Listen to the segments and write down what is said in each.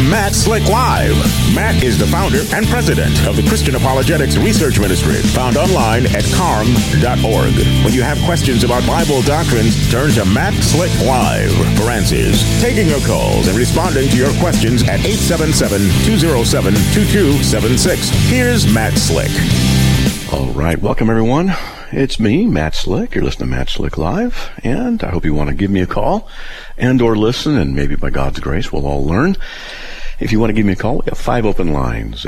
Matt Slick Live. Matt is the founder and president of the Christian Apologetics Research Ministry, found online at carm.org. When you have questions about Bible doctrines, turn to Matt Slick Live for answers. Taking your calls and responding to your questions at 877-207-2276. Here's Matt Slick. All right, welcome everyone. It's me, Matt Slick. You're listening to Matt Slick Live, and I hope you want to give me a call and or listen, and maybe by God's grace we'll all learn. If you want to give me a call, we have 5 open lines,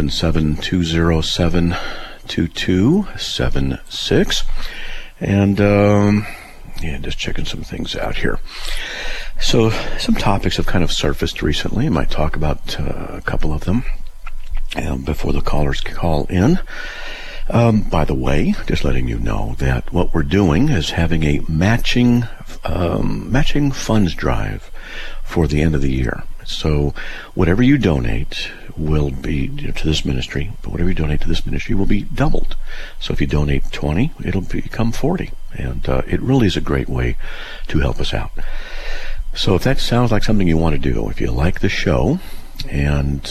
877-207-2276. And just checking some things out here. So some topics have kind of surfaced recently. I might talk about a couple of them before the callers call in. By the way, just letting you know that what we're doing is having a matching funds drive for the end of the year. So whatever you donate will be to this ministry, but whatever you donate to this ministry will be doubled. So if you donate 20, it'll become 40. And it really is a great way to help us out. So if that sounds like something you want to do, if you like the show, and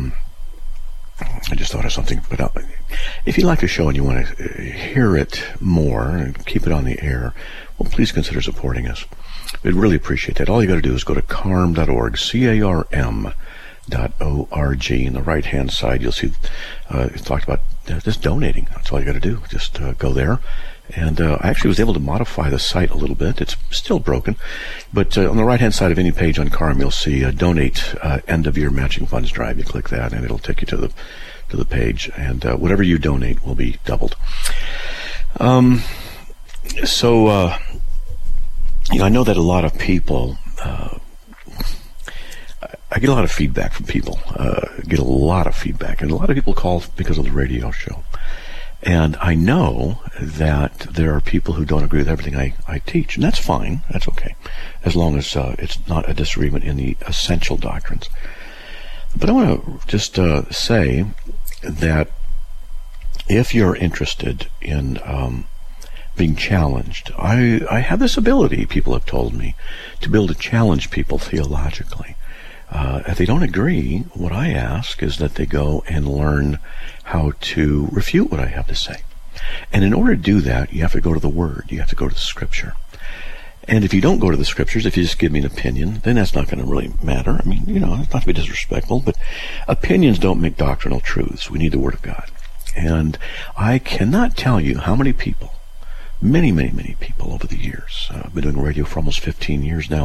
I just thought of something, but if you like the show and you want to hear it more and keep it on the air, well, please consider supporting us. We'd really appreciate that. All you got to do is go to carm.org, CARM.org. In the right-hand side, you'll see it's talked about just donating. That's all you got to do. Just go there. And I actually was able to modify the site a little bit. It's still broken. But on the right-hand side of any page on CARM, you'll see Donate End-of-Year Matching Funds Drive. You click that, and it'll take you to the page. And whatever you donate will be doubled. I know that a lot of people... I get a lot of feedback from people. And a lot of people call because of the radio show. And I know that there are people who don't agree with everything I teach, and that's fine. That's okay, as long as it's not a disagreement in the essential doctrines. But I want to just say that if you're interested in being challenged, I have this ability, people have told me, to be able to challenge people theologically. If they don't agree, what I ask is that they go and learn how to refute what I have to say. And in order to do that, you have to go to the Word. You have to go to the Scripture. And if you don't go to the Scriptures, if you just give me an opinion, then that's not going to really matter. I mean, it's not to be disrespectful, but opinions don't make doctrinal truths. We need the Word of God. And I cannot tell you how many people, many, many, many people over the years, I've been doing radio for almost 15 years now,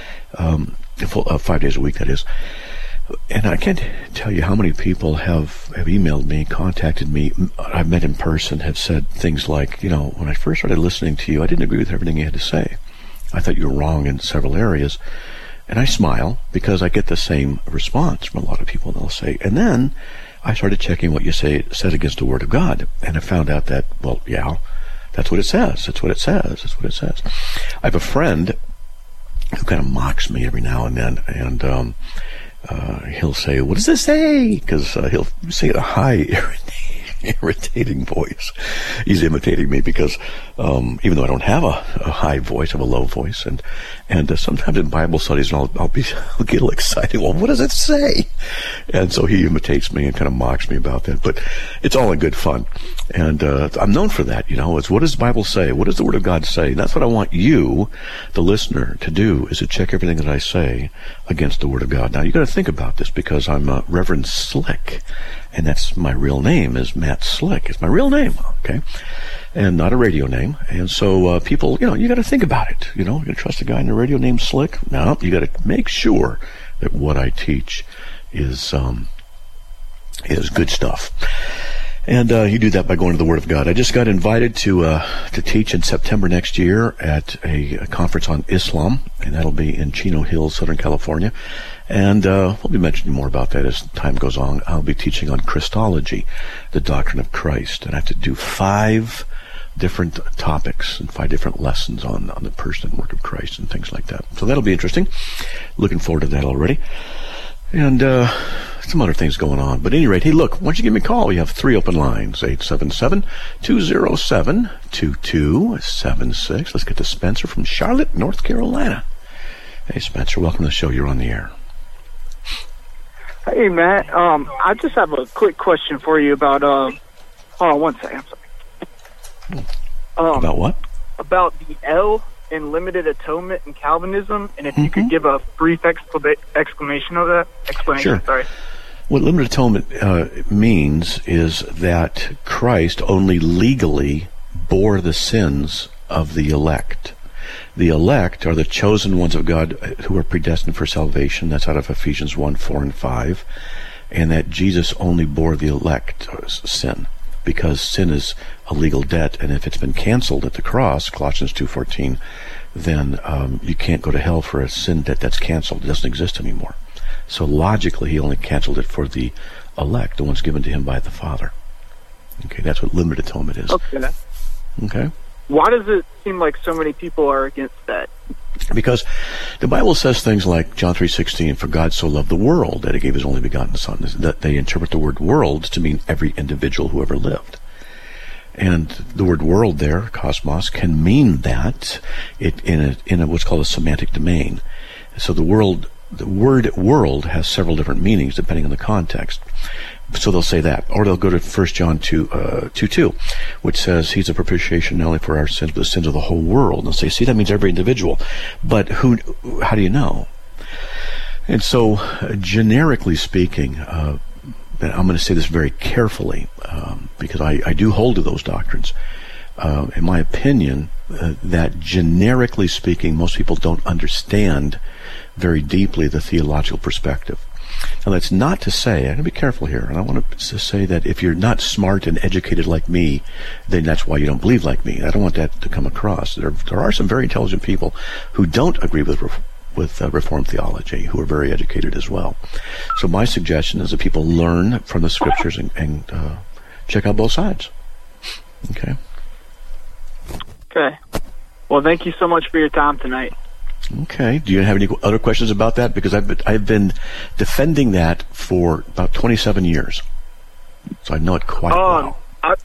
5 days a week, that is. And I can't tell you how many people have emailed me, contacted me, I've met in person, have said things like, when I first started listening to you, I didn't agree with everything you had to say. I thought you were wrong in several areas. And I smile because I get the same response from a lot of people, and they'll say, and then I started checking what you said against the Word of God. And I found out that, well, yeah, that's what it says. That's what it says. That's what it says. I have a friend who kind of mocks me every now and then, and he'll say, "What does this say?" Because he'll say it a high, irritating voice. He's imitating me because even though I don't have a high voice, I have a low voice, and sometimes in Bible studies, I'll get a little excited. Well, what does it say? And so he imitates me and kind of mocks me about that. But it's all in good fun, and I'm known for that. It's what does the Bible say? What does the Word of God say? And that's what I want you, the listener, to do, is to check everything that I say against the Word of God. Now you got to think about this, because I'm Reverend Slick, and that's my real name is Matt Slick. It's my real name, okay, and not a radio name. And so people, you got to think about it. You're going to trust a guy in a radio named Slick? No, you got to make sure that what I teach is good stuff. And you do that by going to the Word of God. I just got invited to teach in September next year at a conference on Islam, and that'll be in Chino Hills, Southern California. And we'll be mentioning more about that as time goes on. I'll be teaching on Christology, the doctrine of Christ, and I have to do 5 different topics and 5 different lessons on the person and work of Christ and things like that. So that'll be interesting. Looking forward to that already. And some other things going on. But at any rate, hey, look, why don't you give me a call? We have 3 open lines, 877-207-2276. Let's get to Spencer from Charlotte, North Carolina. Hey, Spencer, welcome to the show. You're on the air. Hey, Matt. I just have a quick question for you about, hold on one second. I'm sorry. About what? About the L in limited atonement in Calvinism, and if you could give a brief explanation of that. Sure. Sorry. What limited atonement means is that Christ only legally bore the sins of the elect. The elect are the chosen ones of God who are predestined for salvation. That's out of Ephesians 1, 4, and 5. And that Jesus only bore the elect's sin, because sin is a legal debt, and if it's been canceled at the cross, Colossians 2:14, then you can't go to hell for a sin debt that's canceled. It doesn't exist anymore. So logically, he only canceled it for the elect, the ones given to him by the Father. Okay, that's what limited atonement is. Okay. Why does it seem like so many people are against that? Because the Bible says things like John 3:16, for God so loved the world that he gave his only begotten Son. That they interpret the word world to mean every individual who ever lived. And the word world there, cosmos, can mean that in a what's called a semantic domain. So the word world has several different meanings depending on the context. So they'll say that. Or they'll go to 1 John 2:2, which says he's a propitiation not only for our sins, but the sins of the whole world. And they'll say, see, that means every individual. But how do you know? And so, generically speaking, I'm going to say this very carefully, because I do hold to those doctrines. In my opinion, that generically speaking, most people don't understand very deeply the theological perspective. Now, that's not to say, I'm going to be careful here, and I want to say that if you're not smart and educated like me, then that's why you don't believe like me. I don't want that to come across. There are some very intelligent people who don't agree with Reformed theology, who are very educated as well. So my suggestion is that people learn from the Scriptures and check out both sides. Okay? Okay. Well, thank you so much for your time tonight. Okay. Do you have any other questions about that? Because I've been defending that for about 27 years, so I know it quite well. I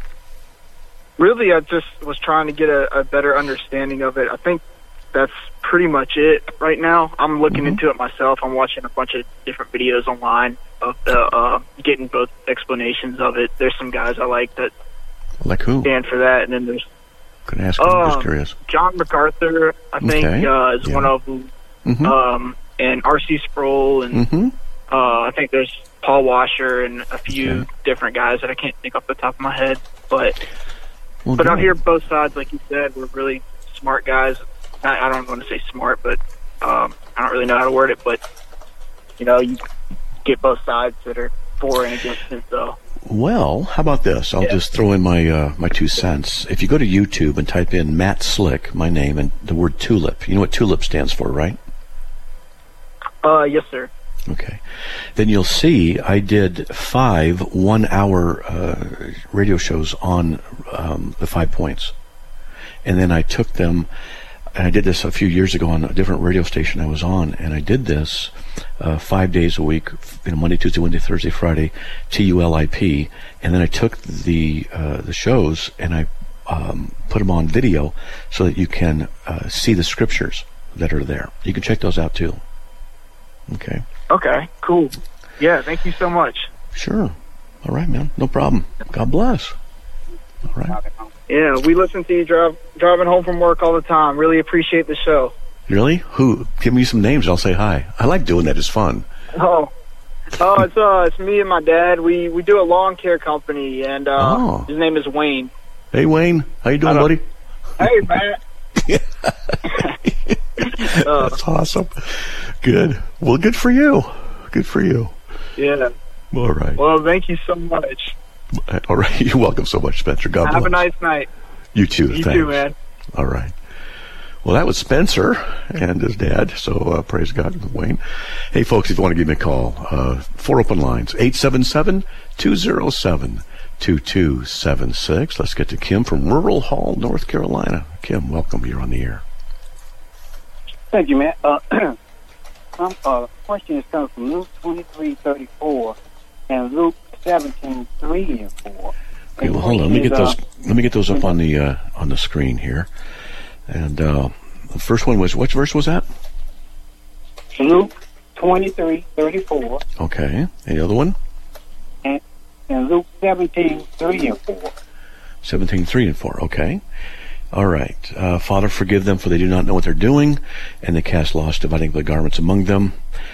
just was trying to get a better understanding of it. I think that's pretty much it right now. I'm looking into it myself. I'm watching a bunch of different videos online of getting both explanations of it. There's some guys I like that stand for that, and then there's Can I ask you? I'm just curious. John MacArthur, I think, is one of them. And R.C. Sproul, and I think there's Paul Washer and a few different guys that I can't think off the top of my head. But I hear both sides, like you said. We're really smart guys. I don't want to say smart, but I don't really know how to word it. But, you get both sides that are for and against it, so. Well, how about this? I'll just throw in my 2 cents. If you go to YouTube and type in Matt Slick, my name, and the word tulip, you know what tulip stands for, right? Yes, sir. Okay. Then you'll see I did 5 one-hour radio shows on the 5 points. And then I took them, and I did this a few years ago on a different radio station I was on, and I did this 5 days a week, Monday, Tuesday, Wednesday, Thursday, Friday, TULIP, and then I took the shows and I put them on video so that you can see the scriptures that are there. You can check those out too. Okay. Okay, cool. Yeah, thank you so much. Sure. All right, man. No problem. God bless. All right. Yeah, we listen to you driving home from work all the time. Really appreciate the show. Really? Who? Give me some names and I'll say hi. I like doing that. It's fun. It's me and my dad. We do a lawn care company, and his name is Wayne. Hey, Wayne. How you doing, buddy? Hey, Matt. That's awesome. Good. Well, good for you. Good for you. Yeah. All right. Well, thank you so much. All right. You're welcome so much, Spencer. God bless. Have a nice night. You too. You too, man. All right. Well, that was Spencer and his dad, so praise God, Wayne. Hey, folks, if you want to give me a call, 4 open lines, 877-207-2276. Let's get to Kim from Rural Hall, North Carolina. Kim, welcome. You're on the air. Thank you, Matt. Question is coming from Luke 23:34 and Luke 17:3 and 4. Okay, well, hold on. Let me get those up on the screen here. And the first one was, which verse was that? Luke 23:34. Okay. Any other one? And Luke 17:3 and 4. 17:3 and 4. Okay. All right. Father, forgive them, for they do not know what they're doing, and they cast lots, dividing the garments among them.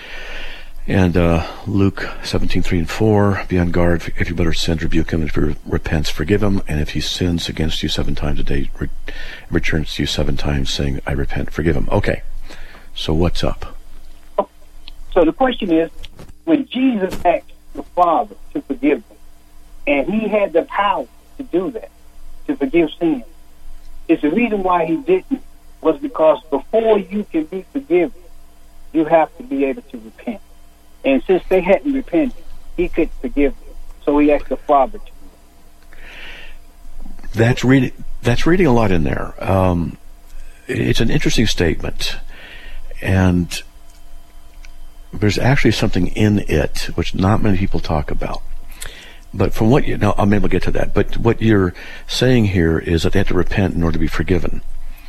And Luke 17:3 and 4. Be on guard. If your brother sins, rebuke him. If he repents, forgive him. And if he sins against you 7 times a day, returns to you 7 times, saying, I repent, forgive him. Okay. So what's up? So the question is, when Jesus asked the Father to forgive them, and he had the power to do that, to forgive sins, it's the reason why he didn't was because before you can be forgiven, you have to be able to repent. And since they hadn't repented, he couldn't forgive them. So he asked the Father to. That's reading a lot in there. It's an interesting statement, and there's actually something in it which not many people talk about. But from what now I'm able to get to that. But what you're saying here is that they have to repent in order to be forgiven.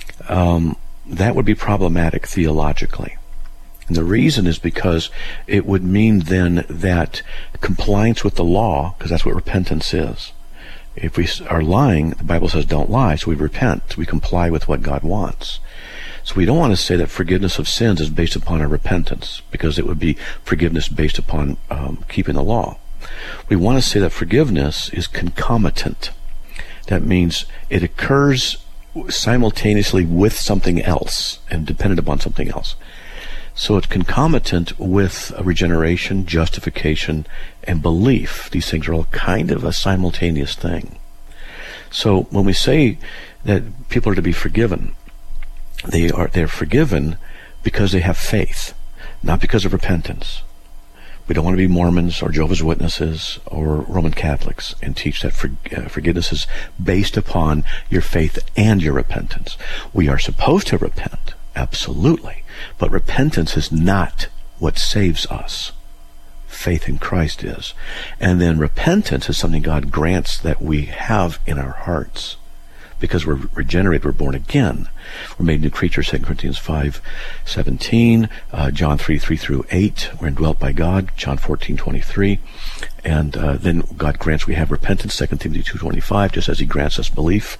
That would be problematic theologically. And the reason is because it would mean then that compliance with the law, because that's what repentance is. If we are lying, the Bible says don't lie, so we repent. We comply with what God wants. So we don't want to say that forgiveness of sins is based upon our repentance, because it would be forgiveness based upon keeping the law. We want to say that forgiveness is concomitant. That means it occurs simultaneously with something else and dependent upon something else. So it's concomitant with regeneration, justification, and belief. These things are all kind of a simultaneous thing. So when we say that people are to be forgiven, they're forgiven because they have faith, not because of repentance. We don't want to be Mormons or Jehovah's Witnesses or Roman Catholics and teach that forgiveness is based upon your faith and your repentance. We are supposed to repent, absolutely, but repentance is not what saves us. Faith in Christ is. And then repentance is something God grants that we have in our hearts. Because we're regenerated, we're born again. We're made new creatures, 2 Corinthians 5:17, John 3:3-8. We're indwelt by God, John 14:23. And then God grants we have repentance, 2 Timothy 2:25, just as he grants us belief,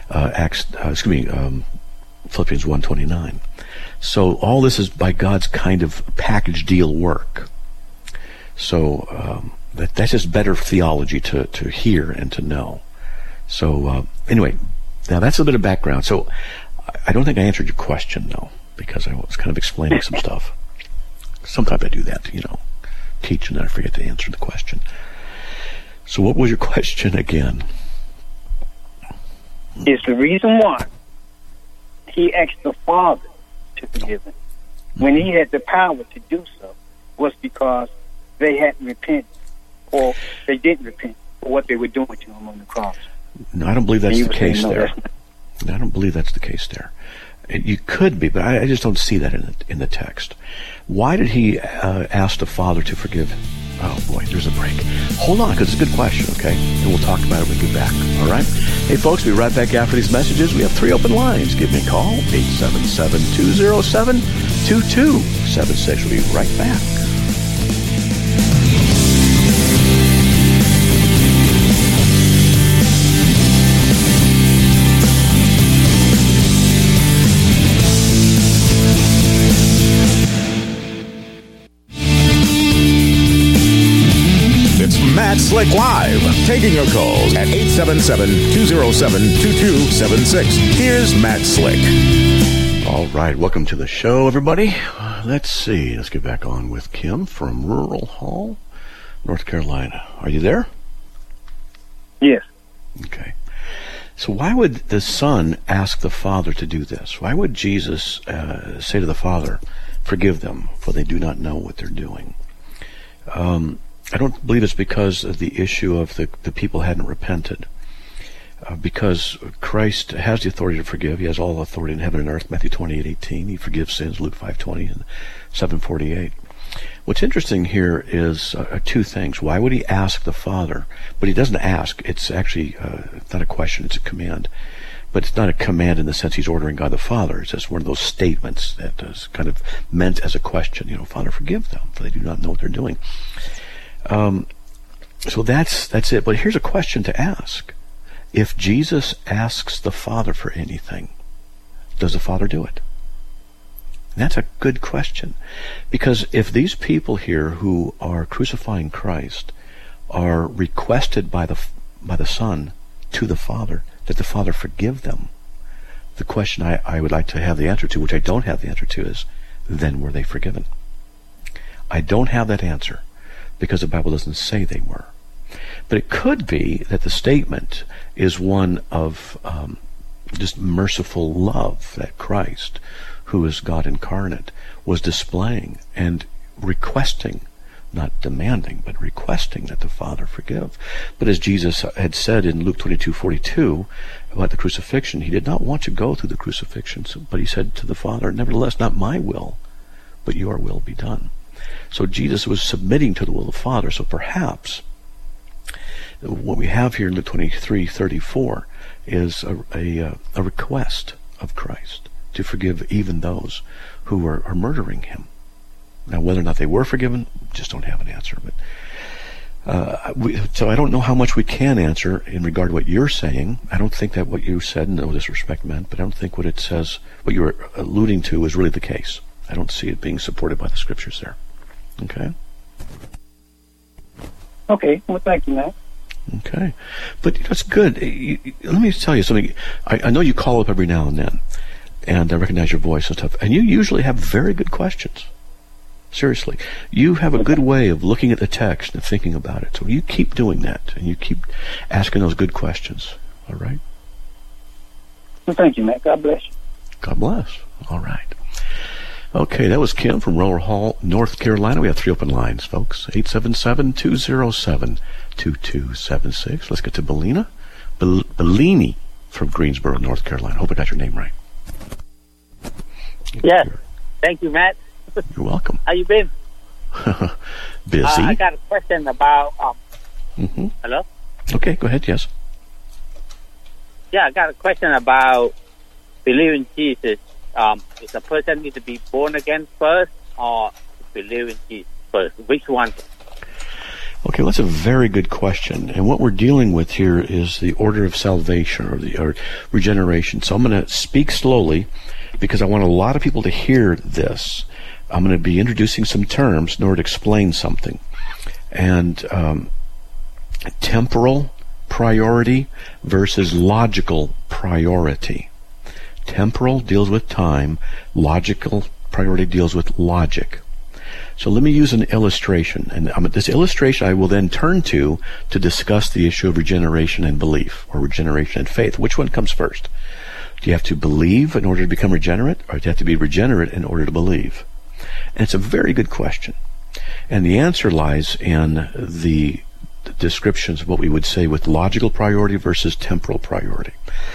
Philippians 1:29. So all this is by God's kind of package deal work. So that's just better theology to hear and to know. So anyway, now that's a bit of background. So I don't think I answered your question, though, because I was kind of explaining some stuff. Sometimes I do that, teach and then I forget to answer the question. So what was your question again? It's the reason why he asked the Father to forgive him when he had the power to do so was because they hadn't repented, or they didn't repent for what they were doing to him on the cross. No, I don't believe that's the case there. I don't believe that's the case there. You could be, but I just don't see that in the text. Why did he ask the Father to forgive him? Oh boy, there's a break. Hold on, because it's a good question, okay? And we'll talk about it when we get back, all right? Hey folks, we'll be right back after these messages. We have 3 open lines. Give me a call, 877-207-2276. We'll be right back. Matt Slick Live, taking your calls at 877-207-2276. Here's Matt Slick. All right, welcome to the show, everybody. Let's see. Let's get back on with Kim from Rural Hall, North Carolina. Are you there? Yes. Okay. So why would the Son ask the Father to do this? Why would Jesus say to the Father, forgive them, for they do not know what they're doing? I don't believe it's because of the issue of the people hadn't repented. Because Christ has the authority to forgive. He has all authority in heaven and earth, Matthew 28:18. He forgives sins, Luke 5:20 and 7:48. What's interesting here is 2 things. Why would he ask the Father? But he doesn't ask. It's actually not a question, it's a command. But it's not a command in the sense he's ordering God the Father. It's just one of those statements that is kind of meant as a question. Father, forgive them, for they do not know what they're doing. So that's it. But here's a question to ask. If Jesus asks the Father for anything, does the Father do it? And that's a good question. Because if these people here who are crucifying Christ are requested by the Son to the Father, that the Father forgive them, the question I would like to have the answer to, which I don't have the answer to, is, then were they forgiven? I don't have that answer, because the Bible doesn't say they were. But it could be that the statement is one of just merciful love that Christ, who is God incarnate, was displaying and requesting, not demanding, but requesting that the Father forgive. But as Jesus had said in Luke 22:42 about the crucifixion, he did not want to go through the crucifixion, but he said to the Father, nevertheless, not my will, but your will be done. So Jesus was submitting to the will of the Father. So perhaps what we have here in Luke 23:34 is a request of Christ to forgive even those who are murdering him. Now, whether or not they were forgiven, just don't have an answer. But so I don't know how much we can answer in regard to what you're saying. I don't think that what you said, no disrespect meant, but I don't think what it says, what you were alluding to, is really the case. I don't see it being supported by the Scriptures there. Okay? Okay. Well, thank you, Matt. Okay. But that's good. Let me tell you something. I know you call up every now and then, and I recognize your voice and stuff, and you usually have very good questions. Seriously. You have a good way of looking at the text and thinking about it. So you keep doing that, and you keep asking those good questions. All right? Well, thank you, Matt. God bless you. God bless. All right. Okay, that was Kim from Roller Hall, North Carolina. We have 3 open lines, folks. 877-207-2276. Let's get to Bellini from Greensboro, North Carolina. Hope I got your name right. Yes. Thank you, Matt. You're welcome. How you been? Busy. I got a question about... Hello? Okay, go ahead, yes. Yeah, I got a question about believing Jesus. Does a person need to be born again first, or believe in Jesus first? Which one? Okay, well, that's a very good question. And what we're dealing with here is the order of salvation, or regeneration. So I'm going to speak slowly, because I want a lot of people to hear this. I'm going to be introducing some terms in order to explain something. And temporal priority versus logical priority. Temporal deals with time. Logical priority deals with logic. So let me use an illustration. And this illustration I will then turn to discuss the issue of regeneration and belief, or regeneration and faith. Which one comes first? Do you have to believe in order to become regenerate, or do you have to be regenerate in order to believe? And it's a very good question. And the answer lies in the descriptions of what we would say with logical priority versus temporal priority.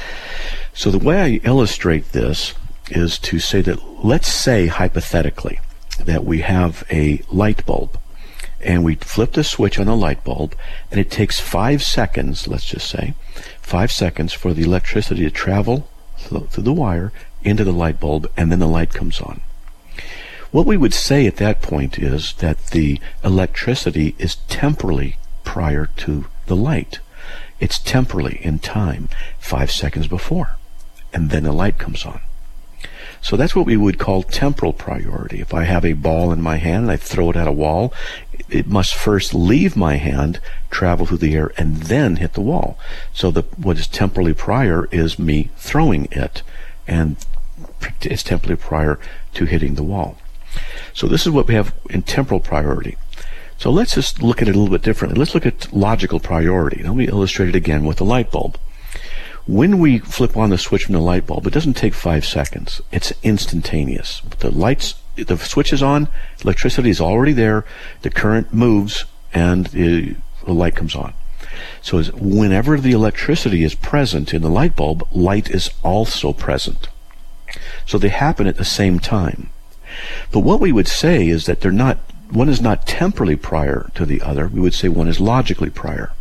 So the way I illustrate this is to say that, let's say hypothetically that we have a light bulb, and we flip the switch on the light bulb, and it takes 5 seconds, let's just say, 5 seconds for the electricity to travel through the wire into the light bulb, and then the light comes on. What we would say at that point is that the electricity is temporally prior to the light. It's temporally in time, 5 seconds before, and then the light comes on. So that's what we would call temporal priority. If I have a ball in my hand and I throw it at a wall, it must first leave my hand, travel through the air, and then hit the wall. So what is temporally prior is me throwing it, and it's temporally prior to hitting the wall. So this is what we have in temporal priority. So let's just look at it a little bit differently. Let's look at logical priority. Let me illustrate it again with the light bulb. When we flip on the switch from the light bulb, it doesn't take 5 seconds. It's instantaneous. The switch is on, electricity is already there, the current moves, and the light comes on. So whenever the electricity is present in the light bulb, light is also present. So they happen at the same time. But what we would say is that one is not temporally prior to the other. We would say one is logically prior.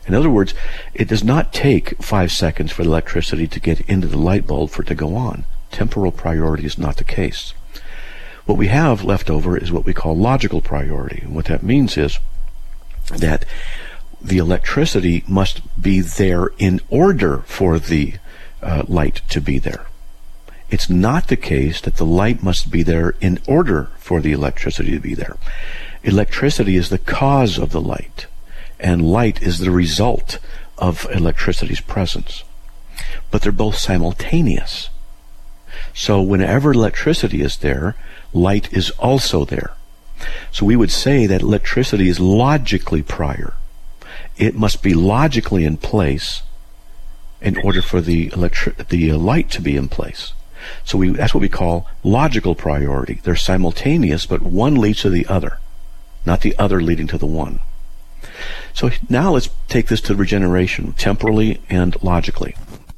In other words, it does not take 5 seconds for the electricity to get into the light bulb for it to go on. Temporal priority is not the case. What we have left over is what we call logical priority. And what that means is that the electricity must be there in order for the light to be there. It's not the case that the light must be there in order for the electricity to be there. Electricity is the cause of the light, and light is the result of electricity's presence. But they're both simultaneous. So whenever electricity is there, light is also there. So we would say that electricity is logically prior. It must be logically in place in order for the light to be in place. So that's what we call logical priority. They're simultaneous, but one leads to the other, not the other leading to the one. So now let's take this to regeneration, temporally and logically.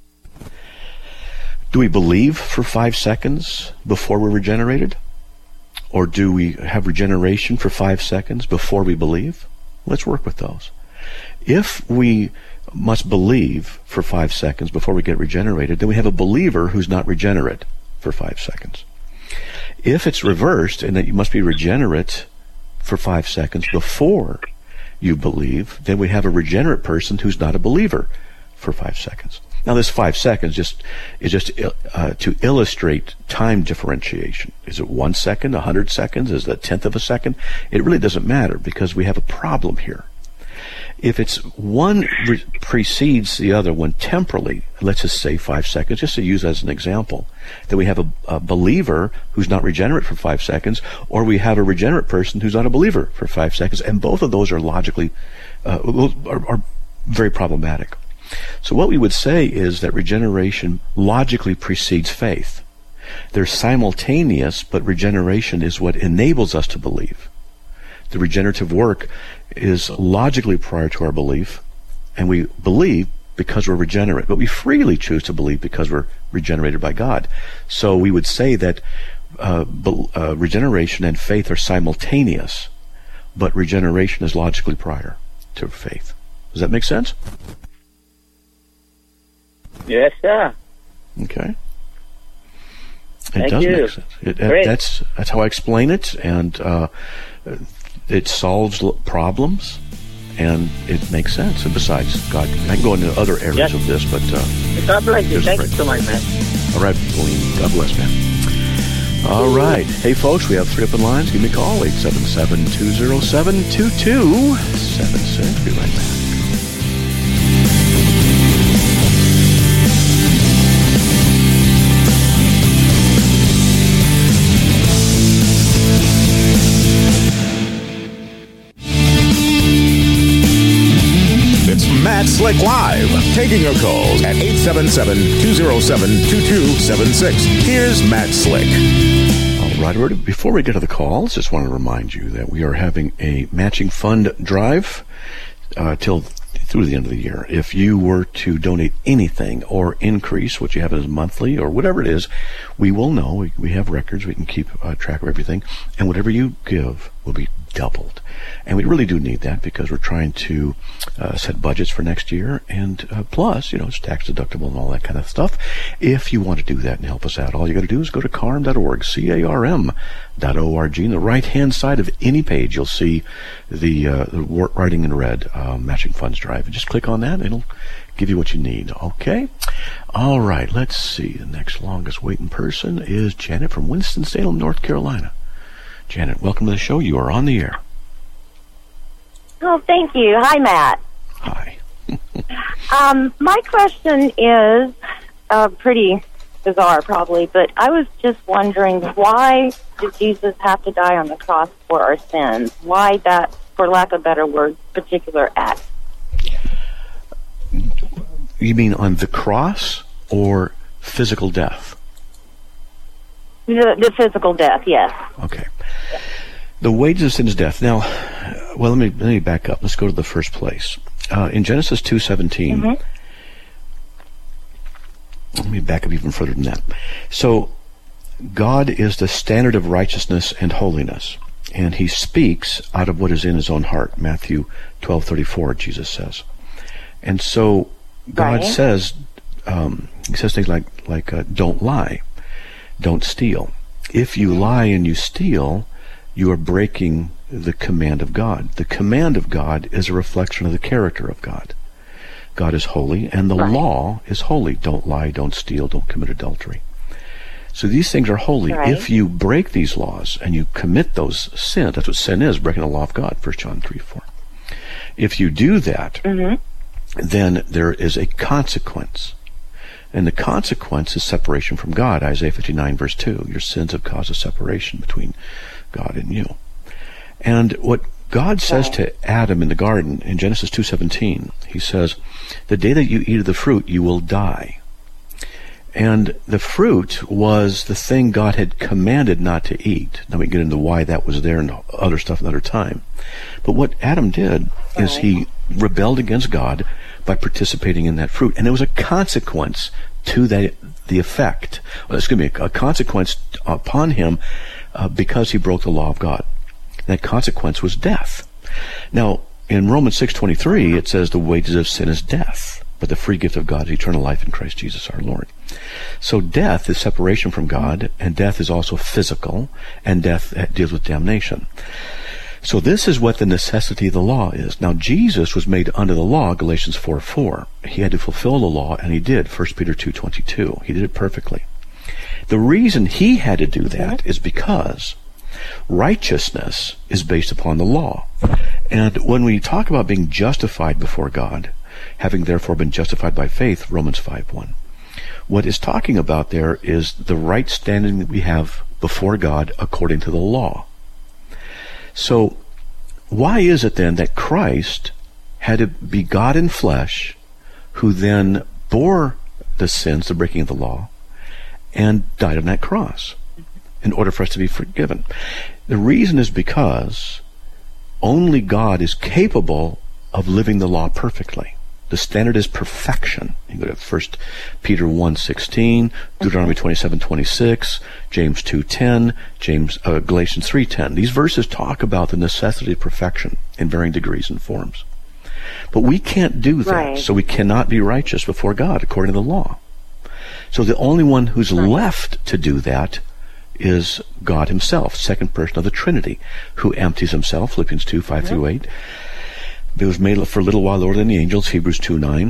Do we believe for 5 seconds before we're regenerated? Or do we have regeneration for 5 seconds before we believe? Let's work with those. If we must believe for 5 seconds before we get regenerated, then we have a believer who's not regenerate for 5 seconds. If it's reversed and that you must be regenerate for 5 seconds before you believe, then we have a regenerate person who's not a believer for 5 seconds. Now this 5 seconds is just to illustrate time differentiation. Is it 1 second, 100 seconds? Is it a tenth of a second? It really doesn't matter because we have a problem here. If it's one precedes the other one temporally, let's just say 5 seconds, just to use as an example, that we have a believer who's not regenerate for 5 seconds, or we have a regenerate person who's not a believer for 5 seconds, and both of those are logically, are very problematic. So what we would say is that regeneration logically precedes faith. They're simultaneous, but regeneration is what enables us to believe. The regenerative work is logically prior to our belief, and we believe because we're regenerate, but we freely choose to believe because we're regenerated by God. So we would say that regeneration and faith are simultaneous, but regeneration is logically prior to faith. Does that make sense? Yes, sir. Okay. Thank does you. Make sense. That's how I explain it, and it solves problems, and it makes sense. And besides, God, I can go into other areas of this, but God bless you. Thank you so much, man. All right, William. God bless, man. All right. Hey, folks, we have 3 open lines. Give me a call, 877-207-2276. Be right back. Matt Slick Live, taking your calls at 877-207-2276. Here's Matt Slick. All right, before we get to the calls, just want to remind you that we are having a matching fund drive through the end of the year. If you were to donate anything or increase what you have as monthly or whatever it is, we will know. We have records. We can keep track of everything. And whatever you give will be doubled. And we really do need that because we're trying to set budgets for next year. And plus, it's tax deductible and all that kind of stuff. If you want to do that and help us out, all you got to do is go to carm.org, CARM.org. In the right-hand side of any page, you'll see the writing in red, Matching Funds Drive. And just click on that, and it'll give you what you need. Okay? All right, let's see. The next longest waiting person is Janet from Winston-Salem, North Carolina. Janet, welcome to the show. You are on the air. Oh, thank you. Hi, Matt. Hi. My question is pretty bizarre, probably, but I was just wondering, why did Jesus have to die on the cross for our sins? Why that, for lack of a better word, particular act? You mean on the cross or physical death? The physical death, yes. Okay. The wages of sin is death. Now, well, let me back up. Let's go to the first place. In Genesis 2:17, let me back up even further than that. So, God is the standard of righteousness and holiness, and He speaks out of what is in His own heart. Matthew 12:34, Jesus says. And so God says, he says things like don't lie, don't steal. If you lie and you steal, you are breaking the command of God. The command of God is a reflection of the character of God. God is holy, and the law is holy. Don't lie, don't steal, don't commit adultery. So these things are holy. If you break these laws and you commit those sins, that's what sin is, breaking the law of God, 1 John 3:4. If you do that, then there is a consequence. And the consequence is separation from God. Isaiah 59 verse 2. Your sins have caused a separation between God and you. And what God says to Adam in the garden in Genesis 2:17, he says, the day that you eat of the fruit, you will die. And the fruit was the thing God had commanded not to eat. Now we get into why that was there and other stuff another time. But what Adam did is he rebelled against God by participating in that fruit. And there was a consequence to the effect. A consequence upon him because he broke the law of God. That consequence was death. Now, in Romans 6:23, it says the wages of sin is death, but the free gift of God is eternal life in Christ Jesus our Lord. So death is separation from God, and death is also physical, and death deals with damnation. So this is what the necessity of the law is. Now, Jesus was made under the law, Galatians 4:4. He had to fulfill the law, and he did, 1 Peter 2:22. He did it perfectly. The reason he had to do that is because righteousness is based upon the law. And when we talk about being justified before God, having therefore been justified by faith, Romans 5:1, what is talking about there is the right standing that we have before God according to the law. So why is it then that Christ had to be God in flesh, who then bore the sins, the breaking of the law, and died on that cross in order for us to be forgiven? The reason is because only God is capable of living the law perfectly. The standard is perfection. You go to 1 Peter 1:16, Deuteronomy 27:26, James 2:10, Galatians 3:10. These verses talk about the necessity of perfection in varying degrees and forms. But we can't do that, so we cannot be righteous before God according to the law. So the only one who's left to do that is God himself, second person of the Trinity, who empties himself, Philippians 2:5-8. He was made for a little while lower than the angels, Hebrews 2:9,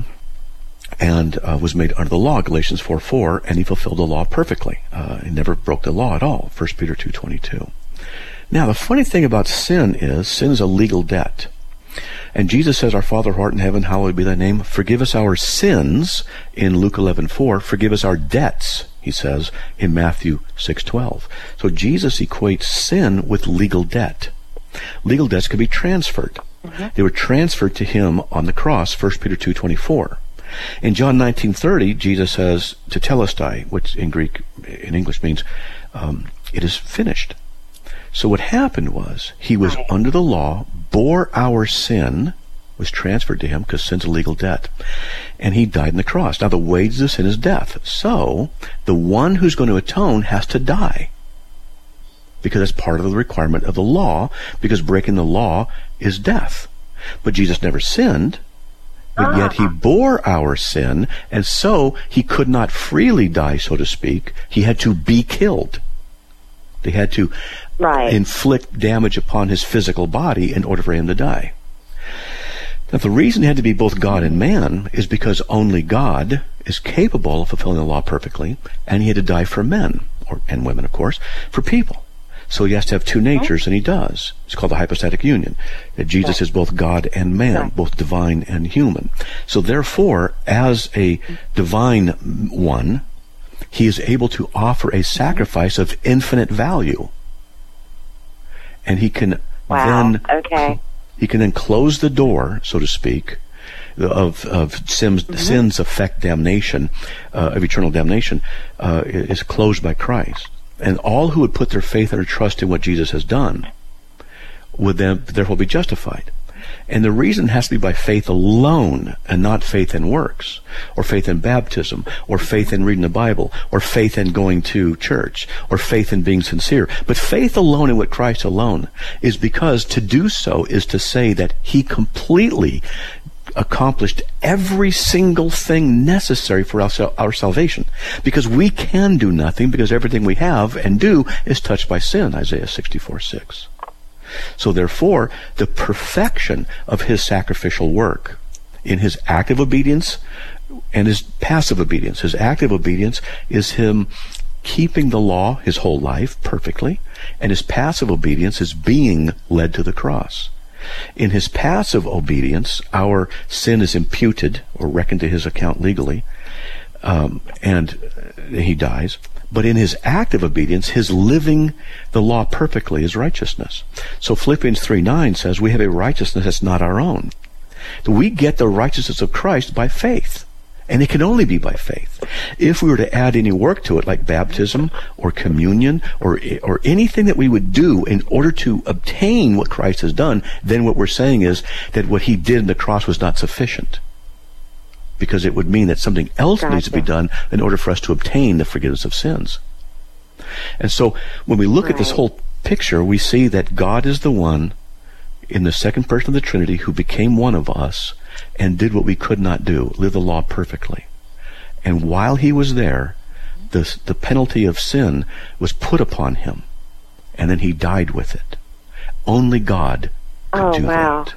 and was made under the law, Galatians 4:4, and he fulfilled the law perfectly. He never broke the law at all, 1 Peter 2:22. Now, the funny thing about sin is a legal debt. And Jesus says, our Father who art in heaven, hallowed be thy name. Forgive us our sins, in Luke 11:4. Forgive us our debts, he says, in Matthew 6:12. So Jesus equates sin with legal debt. Legal debts could be transferred. They were transferred to him on the cross, 1 Peter 2:24. In John 19:30, Jesus says, tetelestai, which in English means, it is finished. So what happened was, he was under the law, bore our sin, was transferred to him because sin's a legal debt, and he died on the cross. Now the wages of sin is death. So the one who's going to atone has to die, because that's part of the requirement of the law, because breaking the law is death. But Jesus never sinned, but yet he bore our sin, and so he could not freely die, so to speak. He had to be killed. They had to inflict damage upon his physical body in order for him to die. Now, the reason he had to be both God and man is because only God is capable of fulfilling the law perfectly, and he had to die for men, and women, of course, for people. So he has to have two natures, and he does. It's called the hypostatic union. That Jesus is both God and man, both divine and human. So therefore, as a divine one, he is able to offer a sacrifice of infinite value. And he can then close the door, so to speak, of sin's effect damnation, of eternal damnation, is closed by Christ. And all who would put their faith or trust in what Jesus has done would then therefore be justified. And the reason has to be by faith alone, and not faith in works, or faith in baptism, or faith in reading the Bible, or faith in going to church, or faith in being sincere. But faith alone in what Christ alone is, because to do so is to say that he completely accomplished every single thing necessary for our salvation. Because we can do nothing, because everything we have and do is touched by sin, Isaiah 64:6. So therefore, the perfection of his sacrificial work in his active obedience and his passive obedience. His active obedience is him keeping the law his whole life perfectly, and his passive obedience is being led to the cross. In his passive obedience, our sin is imputed or reckoned to his account legally, and he dies. But in his active obedience, his living the law perfectly is righteousness. So Philippians 3:9 says we have a righteousness that's not our own. We get the righteousness of Christ by faith. And it can only be by faith. If we were to add any work to it, like baptism or communion or anything that we would do in order to obtain what Christ has done, then what we're saying is that what he did on the cross was not sufficient. Because it would mean that something else needs to be done in order for us to obtain the forgiveness of sins. And so when we look at this whole picture, we see that God is the one in the second person of the Trinity who became one of us and did what we could not do, live the law perfectly. And while he was there, the penalty of sin was put upon him, and then he died with it. Only God could do that.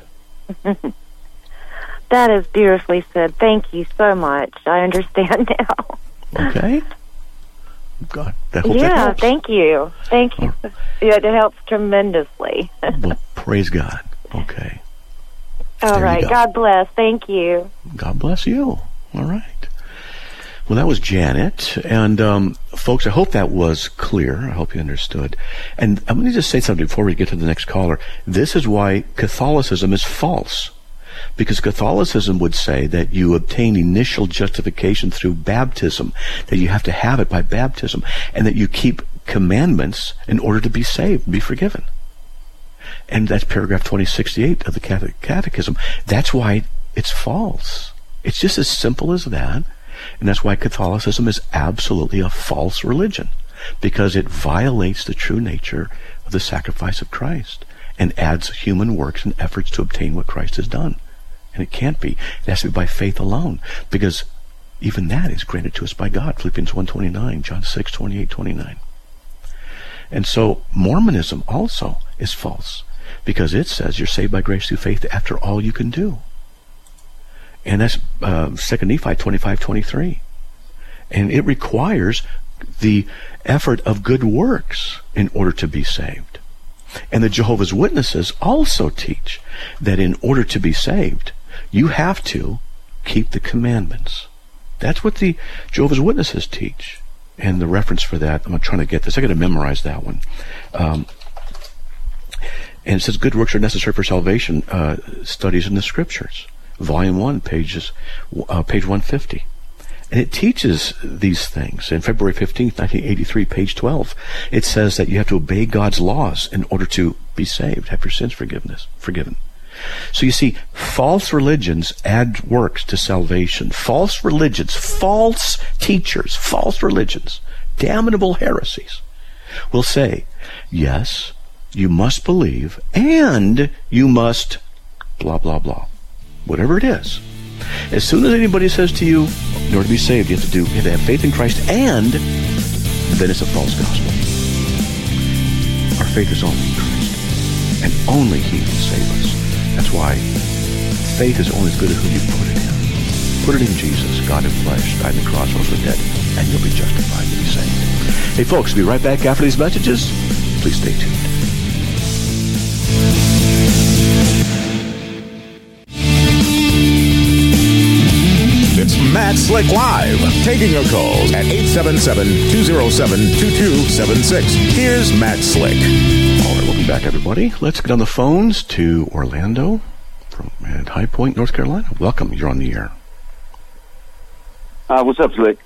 That is beautifully said. Thank you so much. I understand now. Okay. God, that helps. Thank you. Thank you. Yeah, it helps tremendously. Well, praise God. Okay. All right. God bless. Thank you. God bless you. All right. Well, that was Janet. And folks, I hope that was clear. I hope you understood. And I'm going to just say something before we get to the next caller. This is why Catholicism is false. Because Catholicism would say that you obtain initial justification through baptism, that you have to have it by baptism, and that you keep commandments in order to be saved, be forgiven. And that's paragraph 2068 of the Catholic Catechism. That's why it's false. It's just as simple as that. And that's why Catholicism is absolutely a false religion, because it violates the true nature of the sacrifice of Christ and adds human works and efforts to obtain what Christ has done. And it can't be. It has to be by faith alone, because even that is granted to us by God. Philippians 1:29, John 6:28-29. And so Mormonism also is false, because it says you're saved by grace through faith after all you can do. And that's 2 Nephi 25:23. And it requires the effort of good works in order to be saved. And the Jehovah's Witnesses also teach that in order to be saved, you have to keep the commandments. That's what the Jehovah's Witnesses teach. And the reference for that, I'm trying to get this. I got to memorize that one. And it says good works are necessary for salvation. Studies in the Scriptures, Volume 1, page 150. And it teaches these things. In February 15th, 1983, page 12, it says that you have to obey God's laws in order to be saved, have your sins forgiven. So you see, false religions add works to salvation. False religions, false teachers, false religions, damnable heresies will say, yes, you must believe and you must blah, blah, blah. Whatever it is. As soon as anybody says to you, in order to be saved, you have to have faith in Christ, and then it's a false gospel. Our faith is only in Christ, and only He can save us. That's why faith is only as good as who you put it in. Put it in Jesus, God in flesh, died on the cross, rose from the dead, and you'll be justified, you'll be saved. Hey folks, we'll be right back after these messages. Please stay tuned. It's Matt Slick Live, taking your calls at 877-207-2276. Here's Matt Slick. All right, welcome back, everybody. Let's get on the phones to Orlando at High Point, North Carolina. Welcome. You're on the air. What's up, Slick?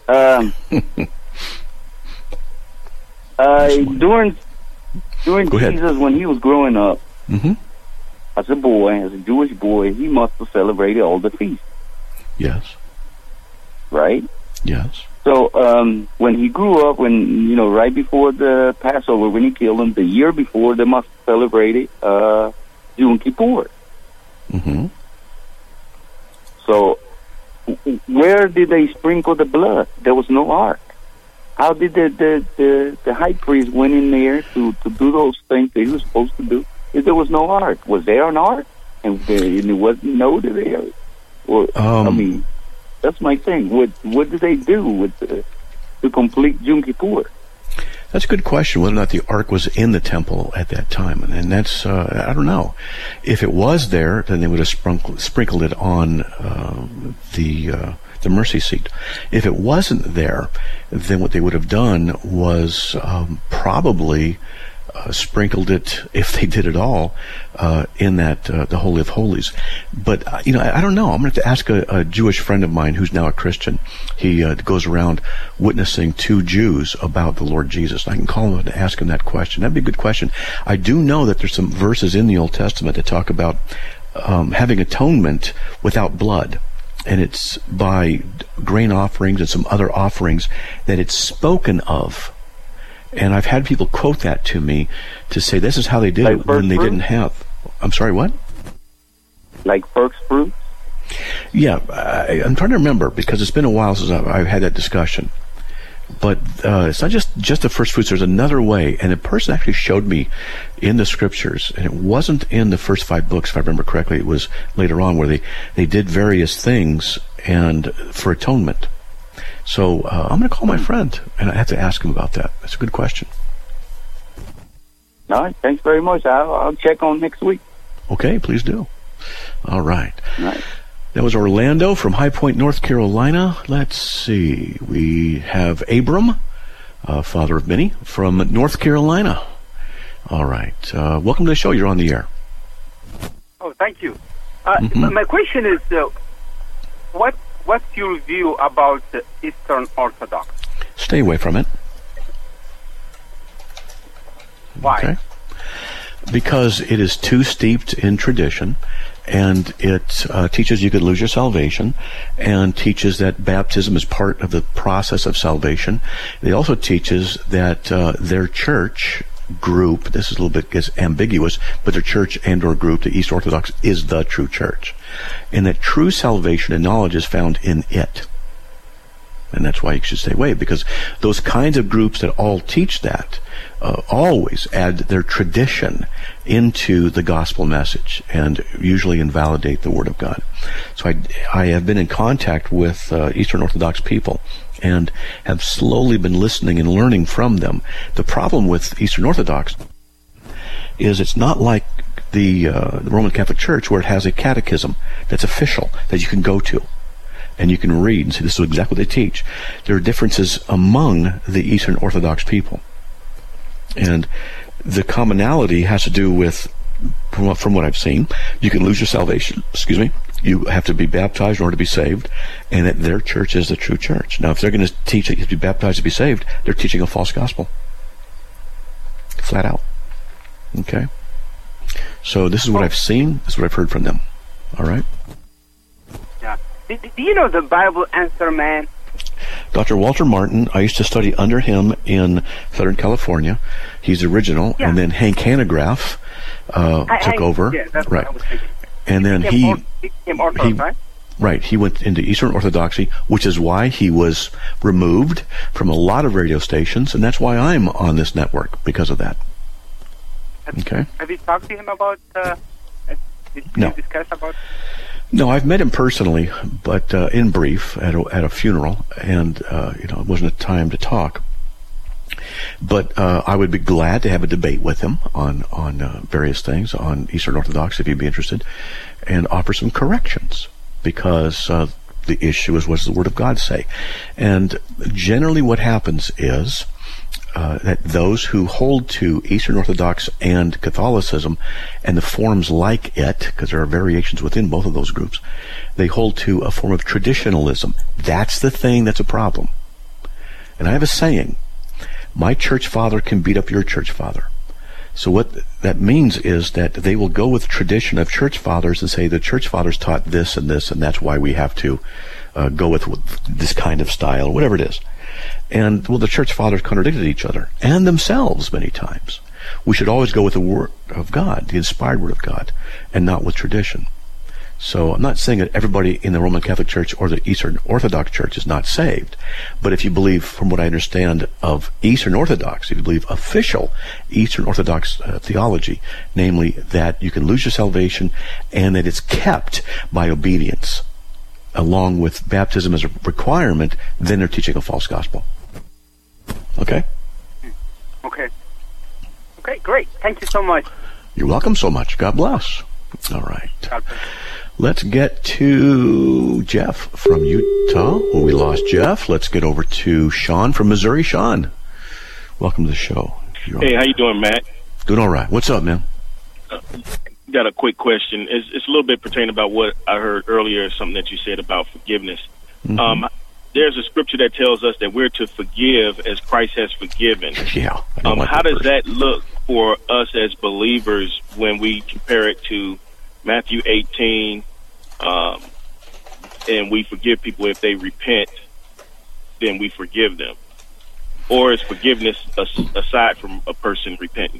During Jesus, when he was growing up, as a boy, as a Jewish boy, he must have celebrated all the feasts. Yes. Right? Yes. So when he grew up, right before the Passover, when he killed him, the year before, they must have celebrated Yom Kippur. Mm-hmm. So when he grew up, when he was growing up, as a boy, as a Jewish boy, he must have celebrated all the feasts. Right? So when he grew up, when he killed him, the year before, they must have celebrated Yom Kippur. 1 Kippur. So where did they sprinkle the blood? There was no ark. How did the high priest went in there to do those things that he was supposed to do if there was no ark? Was there an ark? And it wasn't noted there? Or, I mean, that's my thing. What did they do with to complete Yom Kippur? That's a good question, whether or not the ark was in the temple at that time. And that's, I don't know. If it was there, then they would have sprinkled it on the mercy seat. If it wasn't there, then what they would have done was probably sprinkled it, if they did at all, in that the Holy of Holies. But I don't know. I'm going to have to ask a Jewish friend of mine who's now a Christian. He goes around witnessing to Jews about the Lord Jesus. I can call him and ask him that question. That'd be a good question. I do know that there's some verses in the Old Testament that talk about having atonement without blood. And it's by grain offerings and some other offerings that it's spoken of. And I've had people quote that to me to say this is how they did it when they didn't have. I'm sorry, what? Like first fruits? Yeah, I'm trying to remember because it's been a while since I've had that discussion. But it's not just the first fruits. There's another way. And a person actually showed me in the scriptures, and it wasn't in the first 5 books, if I remember correctly. It was later on where they did various things and for atonement. So I'm going to call my friend, and I have to ask him about that. That's a good question. All right. Thanks very much. I'll check on next week. Okay, please do. All right. All right. That was Orlando from High Point, North Carolina. Let's see. We have Abram, father of many, from North Carolina. All right. Welcome to the show. You're on the air. Oh, thank you. My question is, what's your view about the Eastern Orthodox? Stay away from it. Why? Okay. Because it is too steeped in tradition, and it teaches you could lose your salvation, and teaches that baptism is part of the process of salvation. It also teaches that their church group, this is a little bit ambiguous, but their church and or group, the East Orthodox, is the true church. And that true salvation and knowledge is found in it. And that's why you should stay away, because those kinds of groups that all teach that always add their tradition into the gospel message and usually invalidate the Word of God. So I have been in contact with Eastern Orthodox people and have slowly been listening and learning from them. The problem with Eastern Orthodox is it's not like the Roman Catholic Church, where it has a catechism that's official that you can go to and you can read and say this is exactly what they teach. There are differences among the Eastern Orthodox people, and the commonality has to do with, from what I've seen, you can lose your salvation. You have to be baptized in order to be saved, and that their church is the true church. Now, if they're going to teach that you have to be baptized to be saved, they're teaching a false gospel. Flat out. Okay? So this is what I've seen. This is what I've heard from them. All right? Yeah. Do you know the Bible Answer Man? Dr. Walter Martin, I used to study under him in Southern California. He's original. Yeah. And then Hank Hanegraaff took over. Yeah, that's right. What I was thinking. And then he became Orthodox, right? Right. He went into Eastern Orthodoxy, which is why he was removed from a lot of radio stations, and that's why I'm on this network, because of that. Okay. Have you talked to him about, did you discuss about? No, I've met him personally, but in brief at a funeral, and it wasn't a time to talk. But I would be glad to have a debate with him on various things on Eastern Orthodox, if he'd be interested, and offer some corrections, because the issue is, what does the Word of God say? And generally what happens is that those who hold to Eastern Orthodox and Catholicism and the forms like it, because there are variations within both of those groups, they hold to a form of traditionalism. That's the thing that's a problem. And I have a saying, my church father can beat up your church father. So what that means is that they will go with tradition of church fathers and say the church fathers taught this, and that's why we have to go with this kind of style, whatever it is. And, well, the church fathers contradicted each other and themselves many times. We should always go with the Word of God, the inspired Word of God, and not with tradition. So I'm not saying that everybody in the Roman Catholic Church or the Eastern Orthodox Church is not saved. But if you believe, from what I understand of Eastern Orthodox, if you believe official Eastern Orthodox theology, namely that you can lose your salvation and that it's kept by obedience, along with baptism as a requirement, then they're teaching a false gospel. Okay? Okay. Okay, great. Thank you so much. You're welcome so much. God bless. All right. God bless. Let's get to Jeff from Utah. Well, we lost Jeff. Let's get over to Sean from Missouri. Sean, welcome to the show. Hey, how you doing, Matt? Doing all right. What's up, man? Got a quick question. It's a little bit pertaining about what I heard earlier, something that you said about forgiveness. Mm-hmm. There's a scripture that tells us that we're to forgive as Christ has forgiven. Yeah. How does that look for us as believers when we compare it to Matthew 18, and we forgive people if they repent, then we forgive them? Or is forgiveness aside from a person repenting?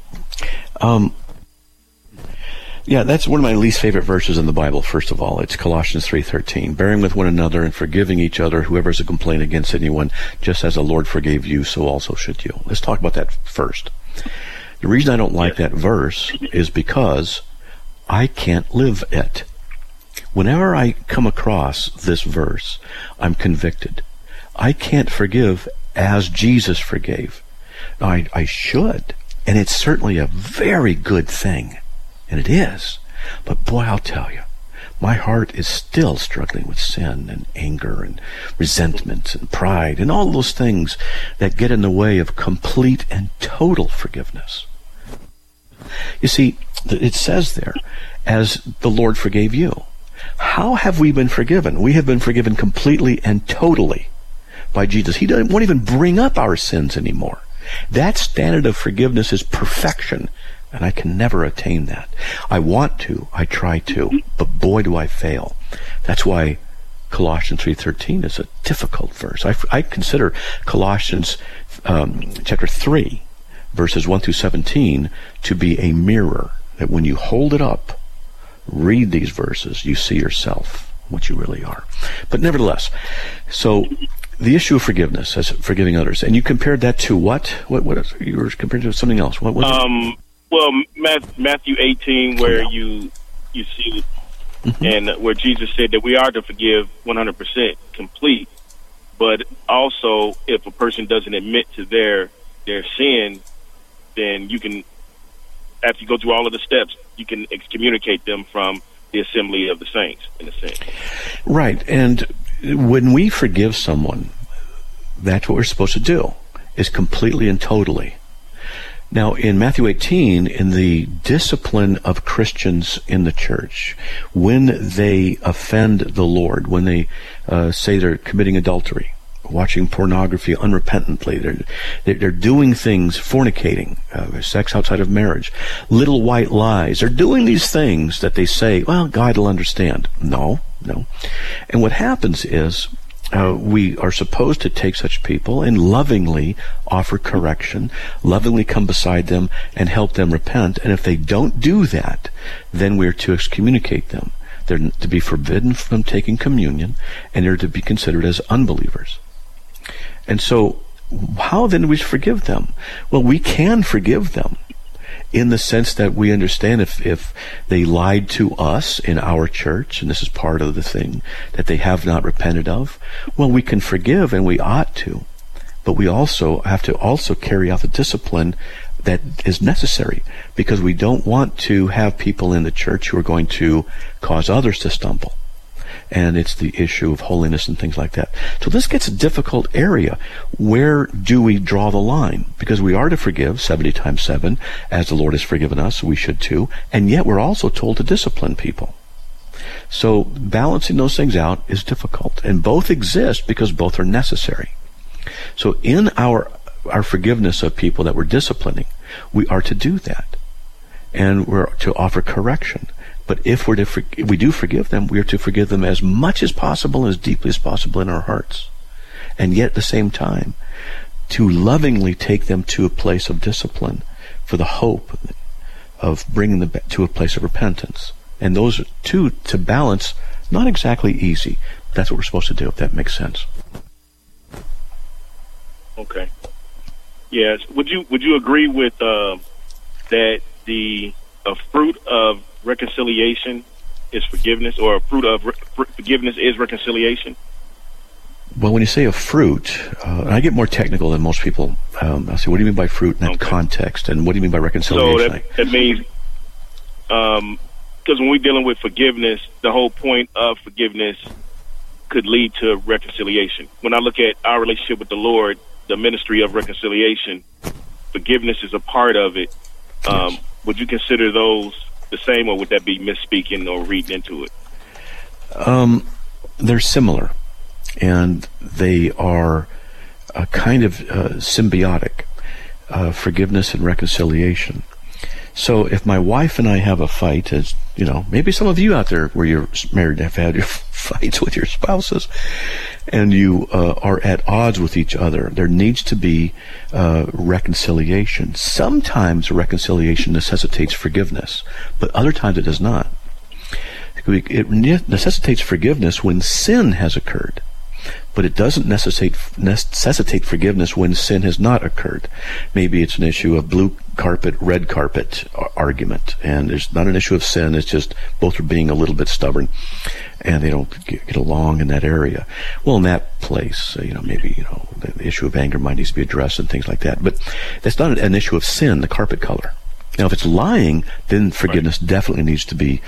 Yeah, that's one of my least favorite verses in the Bible, first of all. It's Colossians 3:13. Bearing with one another and forgiving each other, whoever has a complaint against anyone, just as the Lord forgave you, so also should you. Let's talk about that first. The reason I don't like that verse is because I can't live it. Whenever I come across this verse, I'm convicted. I can't forgive as Jesus forgave. I should, and it's certainly a very good thing, and it is. But boy, I'll tell you, my heart is still struggling with sin and anger and resentment and pride and all those things that get in the way of complete and total forgiveness. You see, it says there, as the Lord forgave you. How have we been forgiven? We have been forgiven completely and totally by Jesus. He won't even bring up our sins anymore. That standard of forgiveness is perfection, and I can never attain that. I want to, I try to, but boy do I fail. That's why Colossians 3:13 is a difficult verse. I consider Colossians chapter 3, verses 1 through 17, to be a mirror, that when you hold it up, read these verses, you see yourself, what you really are. But nevertheless, so the issue of forgiveness, as forgiving others, and you compared that to what? What you were comparing to something else? What was it? Well, Matthew 18, where you see, and where Jesus said that we are to forgive 100% complete, but also if a person doesn't admit to their sin, then you can, after you go through all of the steps, you can excommunicate them from the assembly of the saints, in a sense. Right, and when we forgive someone, that's what we're supposed to do, is completely and totally. Now, in Matthew 18, in the discipline of Christians in the church, when they offend the Lord, when they say they're committing adultery, watching pornography unrepentantly, they're doing things, fornicating, sex outside of marriage, little white lies. They're doing these things that they say, well, God will understand. No. And what happens is, we are supposed to take such people and lovingly offer correction, lovingly come beside them and help them repent. And if they don't do that, then we're to excommunicate them. They're to be forbidden from taking communion, and they're to be considered as unbelievers. And so, how then do we forgive them? Well, we can forgive them in the sense that we understand if they lied to us in our church, and this is part of the thing that they have not repented of, well, we can forgive, and we ought to. But we also have to carry out the discipline that is necessary, because we don't want to have people in the church who are going to cause others to stumble. And it's the issue of holiness and things like that. So this gets a difficult area. Where do we draw the line? Because we are to forgive 70 times 7, as the Lord has forgiven us, we should too. And yet we're also told to discipline people. So balancing those things out is difficult. And both exist because both are necessary. So in our forgiveness of people that we're disciplining, we are to do that. And we're to offer correction. But if we do forgive them, we are to forgive them as much as possible, as deeply as possible in our hearts. And yet at the same time, to lovingly take them to a place of discipline for the hope of bringing them to a place of repentance. And those two to balance, not exactly easy. That's what we're supposed to do, if that makes sense. Okay. Yes. Would you agree with that a fruit of reconciliation is forgiveness, or a fruit of forgiveness is reconciliation? Well, when you say a fruit, and I get more technical than most people. I'll say, what do you mean by fruit in that context? And what do you mean by reconciliation? So that means, because when we're dealing with forgiveness, the whole point of forgiveness could lead to reconciliation. When I look at our relationship with the Lord, the ministry of reconciliation, forgiveness is a part of it. Yes. Would you consider those the same, or would that be misspeaking or reading into it? They're similar, and they are a kind of symbiotic, forgiveness and reconciliation. So if my wife and I have a fight, as you know, maybe some of you out there where you're married have had your fights with your spouses, and you are at odds with each other, there needs to be reconciliation. Sometimes reconciliation necessitates forgiveness, but other times it does not. It necessitates forgiveness when sin has occurred, but it doesn't necessitate forgiveness when sin has not occurred. Maybe it's an issue of blue carpet, red carpet argument, and it's not an issue of sin. It's just both are being a little bit stubborn, and they don't get along in that area. Well, in that place, maybe the issue of anger might need to be addressed and things like that. But that's not an issue of sin, the carpet color. Now, if it's lying, then forgiveness definitely needs to be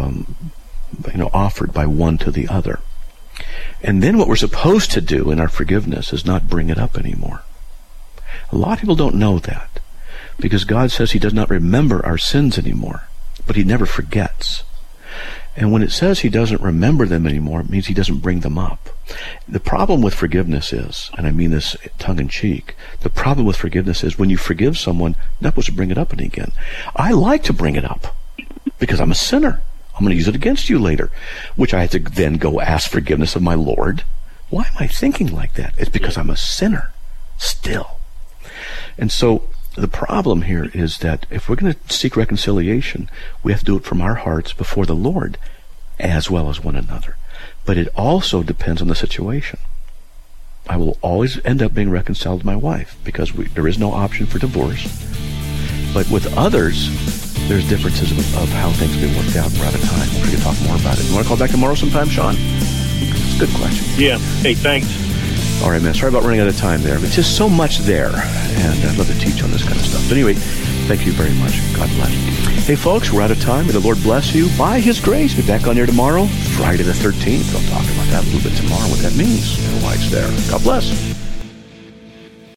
offered by one to the other. And then what we're supposed to do in our forgiveness is not bring it up anymore. A lot of people don't know that, because God says he does not remember our sins anymore, but he never forgets. And when it says he doesn't remember them anymore, it means he doesn't bring them up. The problem with forgiveness is, and I mean this tongue-in-cheek, the problem with forgiveness is when you forgive someone, you're not supposed to bring it up again. I like to bring it up because I'm a sinner. I'm going to use it against you later, which I have to then go ask forgiveness of my Lord. Why am I thinking like that? It's because I'm a sinner still. And so the problem here is that if we're going to seek reconciliation, we have to do it from our hearts before the Lord as well as one another. But it also depends on the situation. I will always end up being reconciled to my wife because there is no option for divorce. But with others, there's differences of how things get worked out. We're out of time. We're going to talk more about it. You want to call back tomorrow sometime, Sean? It's a good question. Yeah. Hey, thanks. All right, man. Sorry about running out of time there. But just so much there. And I'd love to teach on this kind of stuff. But anyway, thank you very much. God bless. Hey, folks, we're out of time. May the Lord bless you. By his grace, be back on here tomorrow, Friday the 13th. I'll talk about that a little bit tomorrow, what that means and why it's there. God bless.